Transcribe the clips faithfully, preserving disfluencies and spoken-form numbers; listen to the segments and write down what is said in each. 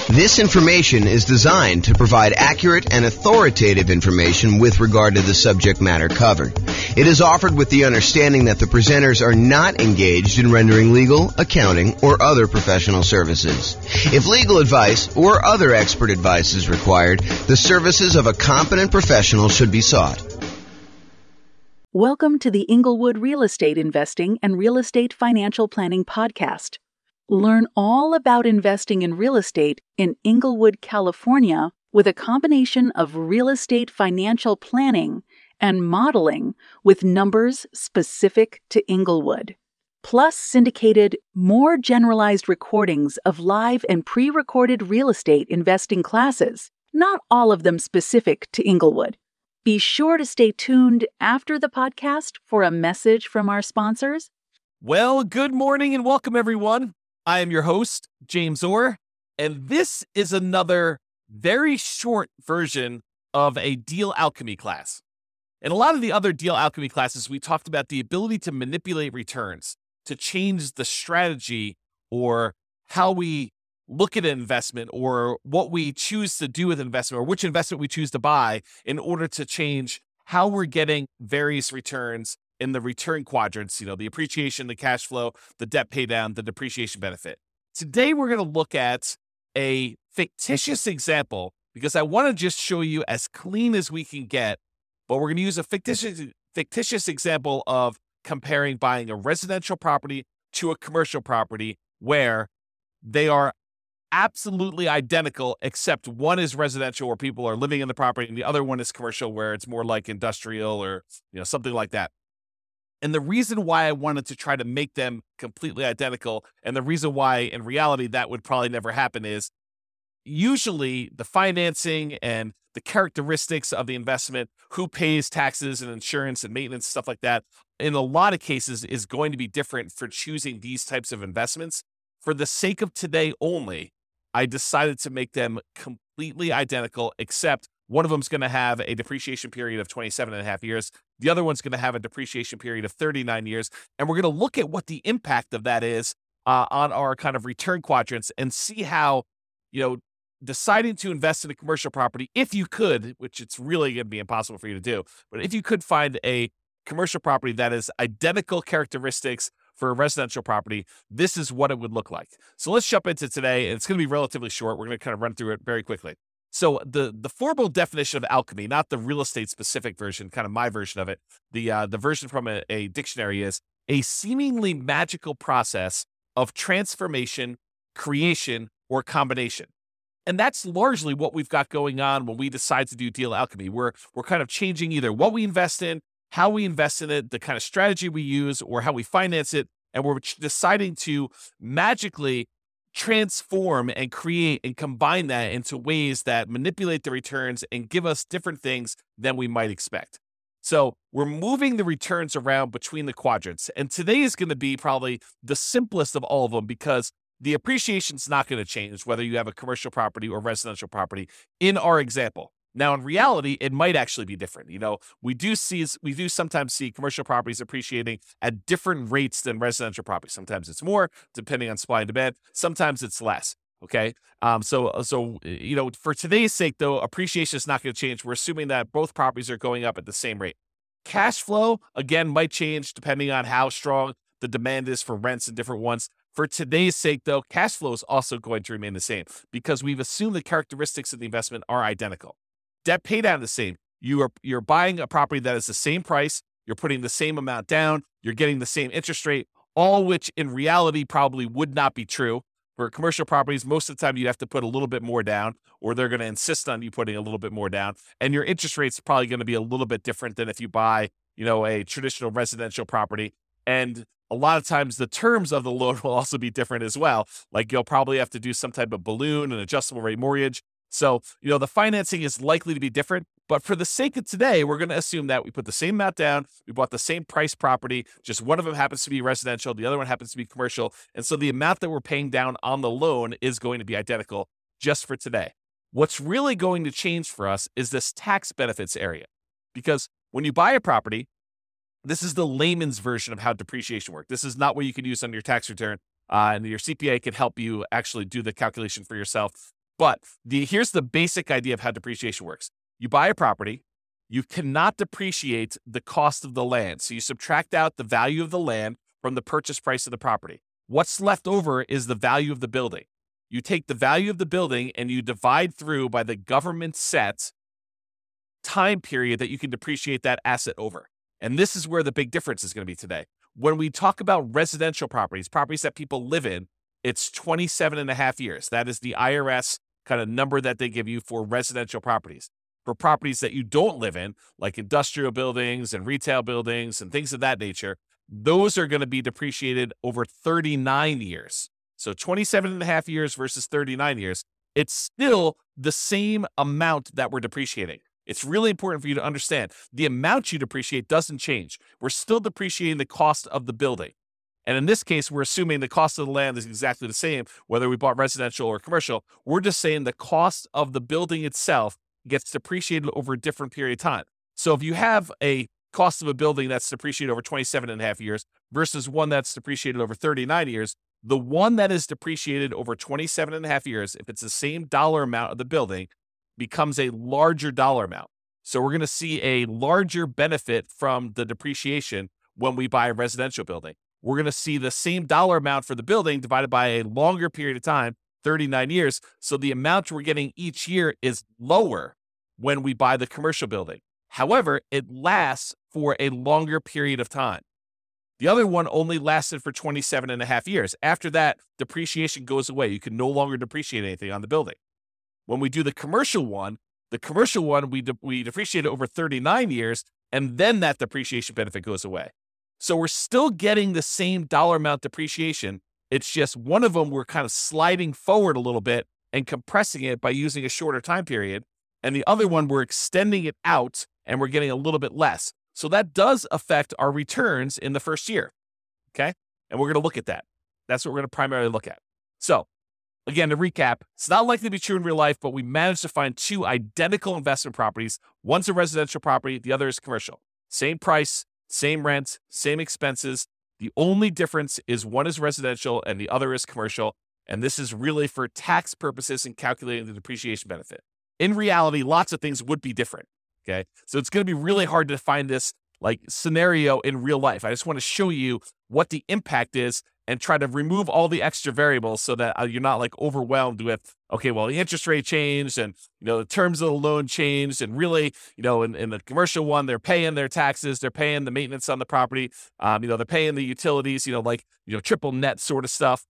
This information is designed to provide accurate and authoritative information with regard to the subject matter covered. It is offered with the understanding that the presenters are not engaged in rendering legal, accounting, or other professional services. If legal advice or other expert advice is required, the services of a competent professional should be sought. Welcome to the Inglewood Real Estate Investing and Real Estate Financial Planning Podcast. Learn all about investing in real estate in Inglewood, California, with a combination of real estate financial planning and modeling with numbers specific to Inglewood, plus syndicated, more generalized recordings of live and pre-recorded real estate investing classes, not all of them specific to Inglewood. Be sure to stay tuned after the podcast for a message from our sponsors. Well, good morning and welcome, everyone. I am your host, James Orr, and this is another very short version of a deal alchemy class. In a lot of the other deal alchemy classes, we talked about the ability to manipulate returns, to change the strategy or how we look at an investment or what we choose to do with investment or which investment we choose to buy in order to change how we're getting various returns in the return quadrants, you know, the appreciation, the cash flow, the debt pay down, the depreciation benefit. Today, we're going to look at a fictitious example because I want to just show you as clean as we can get, but we're going to use a fictitious, fictitious example of comparing buying a residential property to a commercial property where they are absolutely identical, except one is residential where people are living in the property and the other one is commercial where it's more like industrial or, you know, something like that. And the reason why I wanted to try to make them completely identical, and the reason why in reality that would probably never happen, is usually the financing and the characteristics of the investment, who pays taxes and insurance and maintenance, stuff like that, in a lot of cases is going to be different for choosing these types of investments. For the sake of today only, I decided to make them completely identical, except one of them is going to have a depreciation period of twenty-seven and a half years. The other one's going to have a depreciation period of thirty-nine years. And we're going to look at what the impact of that is uh, on our kind of return quadrants and see how, you know, deciding to invest in a commercial property, if you could, which it's really going to be impossible for you to do, but if you could find a commercial property that is identical characteristics for a residential property, this is what it would look like. So let's jump into today. It's going to be relatively short. We're going to kind of run through it very quickly. So the the formal definition of alchemy, not the real estate specific version, kind of my version of it, the uh, the version from a, a dictionary is a seemingly magical process of transformation, creation, or combination. And that's largely what we've got going on when we decide to do deal alchemy. We're we're kind of changing either what we invest in, how we invest in it, the kind of strategy we use, or how we finance it, and we're deciding to magically transform and create and combine that into ways that manipulate the returns and give us different things than we might expect. So we're moving the returns around between the quadrants. And today is going to be probably the simplest of all of them because the appreciation is not going to change whether you have a commercial property or residential property in our example. Now, in reality, it might actually be different. You know, we do see, we do sometimes see commercial properties appreciating at different rates than residential properties. Sometimes it's more, depending on supply and demand. Sometimes it's less. Okay. Um, so, so, you know, for today's sake, though, appreciation is not going to change. We're assuming that both properties are going up at the same rate. Cash flow, again, might change depending on how strong the demand is for rents and different ones. For today's sake, though, cash flow is also going to remain the same because we've assumed the characteristics of the investment are identical. Debt pay down the same. You are you're buying a property that is the same price. You're putting the same amount down. You're getting the same interest rate, all which in reality probably would not be true. For commercial properties, most of the time you'd have to put a little bit more down, or they're going to insist on you putting a little bit more down. And your interest rate's probably going to be a little bit different than if you buy, you know, a traditional residential property. And a lot of times the terms of the loan will also be different as well. Like you'll probably have to do some type of balloon, an adjustable rate mortgage. So, you know, the financing is likely to be different, but for the sake of today, we're going to assume that we put the same amount down, we bought the same price property, just one of them happens to be residential, the other one happens to be commercial, and so the amount that we're paying down on the loan is going to be identical just for today. What's really going to change for us is this tax benefits area, because when you buy a property, this is the layman's version of how depreciation works. This is not what you can use on your tax return, uh, and your C P A can help you actually do the calculation for yourself. But the here's the basic idea of how depreciation works. You buy a property, you cannot depreciate the cost of the land. So you subtract out the value of the land from the purchase price of the property. What's left over is the value of the building. You take the value of the building and you divide through by the government set time period that you can depreciate that asset over. And this is where the big difference is going to be today. When we talk about residential properties, properties that people live in, it's twenty-seven and a half years. That is the I R S kind of number that they give you for residential properties. For properties that you don't live in, like industrial buildings and retail buildings and things of that nature, those are going to be depreciated over thirty-nine years. So twenty-seven and a half years versus thirty-nine years, it's still the same amount that we're depreciating. It's really important for you to understand the amount you depreciate doesn't change. We're still depreciating the cost of the building. And in this case, we're assuming the cost of the land is exactly the same, whether we bought residential or commercial. We're just saying the cost of the building itself gets depreciated over a different period of time. So if you have a cost of a building that's depreciated over twenty-seven and a half years versus one that's depreciated over thirty-nine years, the one that is depreciated over twenty-seven and a half years, if it's the same dollar amount of the building, becomes a larger dollar amount. So we're going to see a larger benefit from the depreciation when we buy a residential building. We're going to see the same dollar amount for the building divided by a longer period of time, thirty-nine years. So the amount we're getting each year is lower when we buy the commercial building. However, it lasts for a longer period of time. The other one only lasted for twenty-seven and a half years. After that, depreciation goes away. You can no longer depreciate anything on the building. When we do the commercial one, the commercial one, we, de- we depreciate it over thirty-nine years, and then that depreciation benefit goes away. So we're still getting the same dollar amount depreciation. It's just one of them we're kind of sliding forward a little bit and compressing it by using a shorter time period. And the other one, we're extending it out and we're getting a little bit less. So that does affect our returns in the first year, okay? And we're going to look at that. That's what we're going to primarily look at. So again, to recap, it's not likely to be true in real life, but we managed to find two identical investment properties. One's a residential property, the other is commercial. Same price, same rent, same expenses. The only difference is one is residential and the other is commercial. And this is really for tax purposes and calculating the depreciation benefit. In reality, lots of things would be different, okay? So it's going to be really hard to find this like scenario in real life. I just want to show you what the impact is and try to remove all the extra variables so that uh, you're not like overwhelmed with, okay, well, the interest rate changed and, you know, the terms of the loan changed. And really, you know, in, in the commercial one, they're paying their taxes, they're paying the maintenance on the property, um, you know, they're paying the utilities, you know, like, you know, triple net sort of stuff.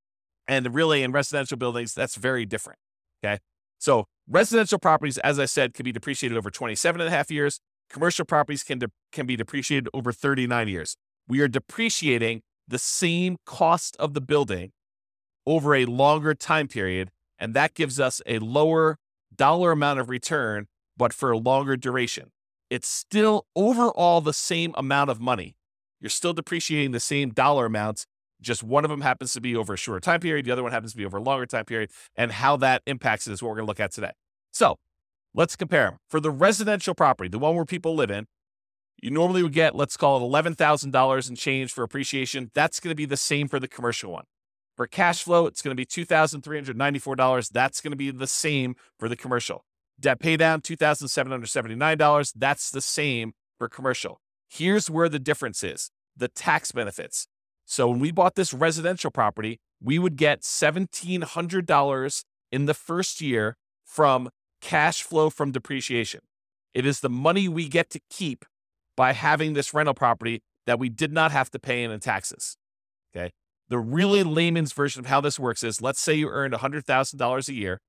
And really in residential buildings, that's very different, okay? So residential properties, as I said, can be depreciated over twenty-seven and a half years. Commercial properties can, de- can be depreciated over thirty-nine years. We are depreciating the same cost of the building over a longer time period, and that gives us a lower dollar amount of return, but for a longer duration. It's still overall the same amount of money. You're still depreciating the same dollar amounts, just one of them happens to be over a shorter time period, the other one happens to be over a longer time period, and how that impacts it is what we're going to look at today. So let's compare them. For the residential property, the one where people live in, you normally would get, let's call it eleven thousand dollars in change for appreciation. That's going to be the same for the commercial one. For cash flow, it's going to be two thousand three hundred ninety-four dollars. That's going to be the same for the commercial. Debt pay down, two thousand seven hundred seventy-nine dollars. That's the same for commercial. Here's where the difference is, the tax benefits. So when we bought this residential property, we would get seventeen hundred dollars in the first year from cash flow from depreciation. It is the money we get to keep by having this rental property that we did not have to pay in taxes, okay? The really layman's version of how this works is, let's say you earned one hundred thousand dollars a year.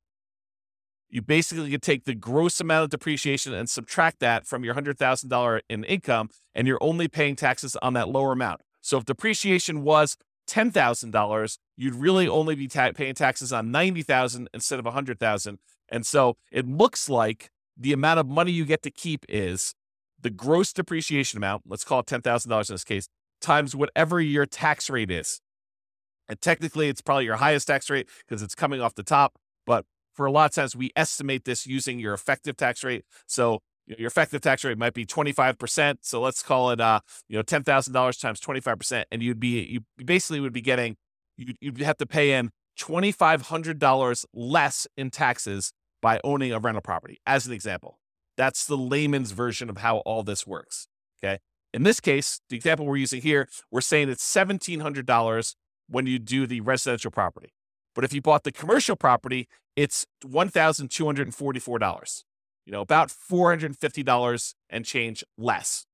You basically could take the gross amount of depreciation and subtract that from your one hundred thousand dollars in income, and you're only paying taxes on that lower amount. So if depreciation was ten thousand dollars, you'd really only be ta- paying taxes on ninety thousand dollars instead of one hundred thousand dollars. And so it looks like the amount of money you get to keep is the gross depreciation amount, let's call it ten thousand dollars in this case, times whatever your tax rate is. And technically, it's probably your highest tax rate because it's coming off the top. But for a lot of times, we estimate this using your effective tax rate. So your effective tax rate might be twenty-five percent. So let's call it, uh, you know, ten thousand dollars times twenty-five percent. And you'd be, you basically would be getting, you'd, you'd have to pay in two thousand five hundred dollars less in taxes by owning a rental property, as an example. That's the layman's version of how all this works, okay? In this case, the example we're using here, we're saying it's one thousand seven hundred dollars when you do the residential property. But if you bought the commercial property, it's one thousand two hundred forty-four dollars, you know, about four hundred fifty dollars and change less,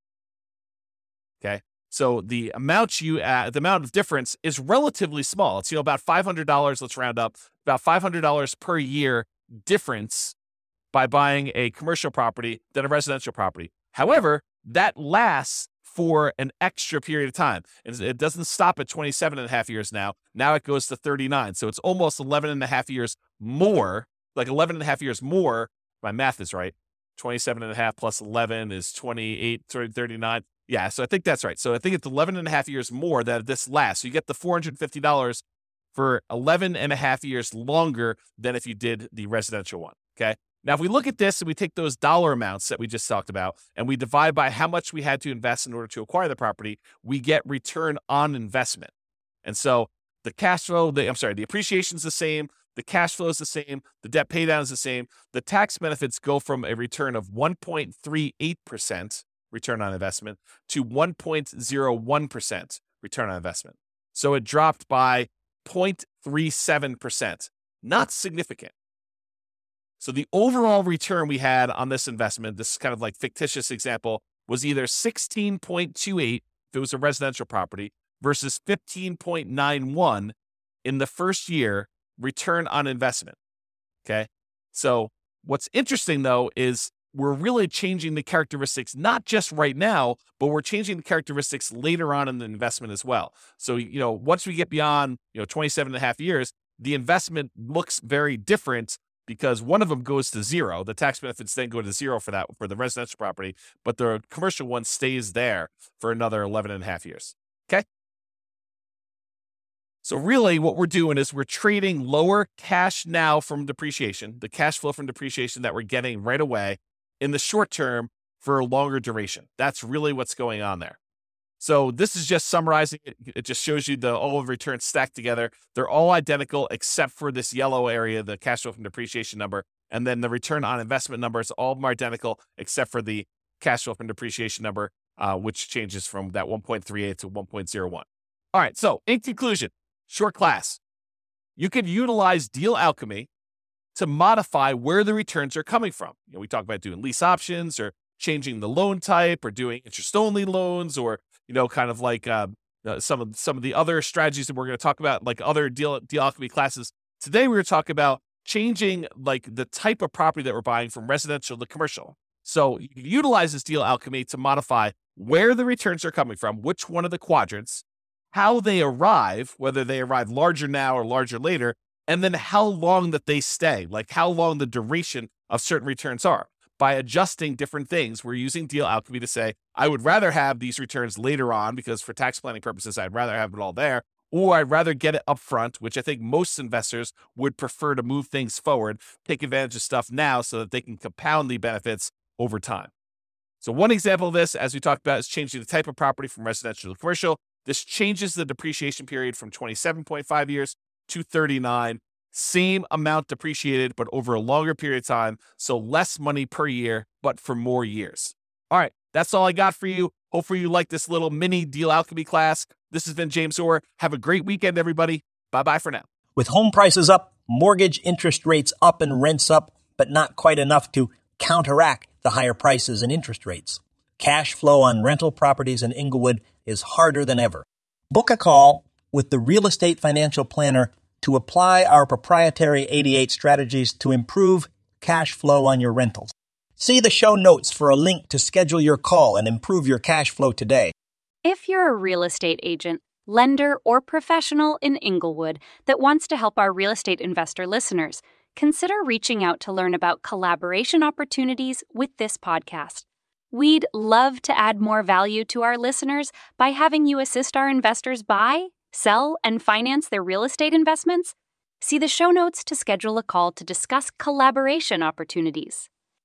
okay? So the amount you add, the amount of difference is relatively small. It's, you know, about five hundred dollars, let's round up, about five hundred dollars per year difference by buying a commercial property than a residential property. However, that lasts for an extra period of time. And it doesn't stop at twenty-seven and a half years now. Now it goes to thirty-nine. So it's almost eleven and a half years more, like eleven and a half years more. My math is right. twenty-seven and a half plus eleven is twenty-eight, thirty-nine. Yeah, so I think that's right. So I think it's eleven and a half years more that this lasts. So you get the four hundred fifty dollars for eleven and a half years longer than if you did the residential one, okay? Now, if we look at this and we take those dollar amounts that we just talked about and we divide by how much we had to invest in order to acquire the property, we get return on investment. And so the cash flow, the, I'm sorry, the appreciation is the same, the cash flow is the same, the debt pay down is the same. The tax benefits go from a return of one point three eight percent return on investment to one point zero one percent return on investment. So it dropped by zero point three seven percent. Not significant. So the overall return we had on this investment, this kind of like fictitious example, was either sixteen point two eight if it was a residential property versus fifteen point nine one in the first year return on investment. Okay. So what's interesting though is we're really changing the characteristics, not just right now, but we're changing the characteristics later on in the investment as well. So, you know, once we get beyond, you know, twenty-seven and a half years, the investment looks very different because one of them goes to zero. The tax benefits then go to zero for that, for the residential property, but the commercial one stays there for another eleven and a half years. Okay. So really what we're doing is we're trading lower cash now from depreciation, the cash flow from depreciation that we're getting right away in the short term for a longer duration. That's really what's going on there. So this is just summarizing it. It just shows you the all of returns stacked together. They're all identical except for this yellow area, the cash flow from depreciation number. And then the return on investment numbers, all of them are identical except for the cash flow from depreciation number, uh, which changes from that one point three eight to one point zero one. All right, so in conclusion, short class, you can utilize deal alchemy to modify where the returns are coming from. You know, we talk about doing lease options or changing the loan type or doing interest-only loans or, you know, kind of like uh, uh, some of some of the other strategies that we're going to talk about, like other deal, deal alchemy classes. Today, we're going to talk about changing like the type of property that we're buying from residential to commercial. So you can utilize this deal alchemy to modify where the returns are coming from, which one of the quadrants, how they arrive, whether they arrive larger now or larger later, and then how long that they stay, like how long the duration of certain returns are. By adjusting different things, we're using deal alchemy to say, I would rather have these returns later on because for tax planning purposes, I'd rather have it all there, or I'd rather get it up front, which I think most investors would prefer to move things forward, take advantage of stuff now so that they can compound the benefits over time. So one example of this, as we talked about, is changing the type of property from residential to commercial. This changes the depreciation period from twenty-seven point five years to thirty-nine. Same amount depreciated, but over a longer period of time. So less money per year, but for more years. All right, that's all I got for you. Hopefully you like this little mini deal alchemy class. This has been James Orr. Have a great weekend, everybody. Bye-bye for now. With home prices up, mortgage interest rates up, and rents up, but not quite enough to counteract the higher prices and interest rates, cash flow on rental properties in Inglewood is harder than ever. Book a call with the Real Estate Financial Planner to apply our proprietary eighty-eight strategies to improve cash flow on your rentals. See the show notes for a link to schedule your call and improve your cash flow today. If you're a real estate agent, lender, or professional in Inglewood that wants to help our real estate investor listeners, consider reaching out to learn about collaboration opportunities with this podcast. We'd love to add more value to our listeners by having you assist our investors buy, sell, and finance their real estate investments. See the show notes to schedule a call to discuss collaboration opportunities.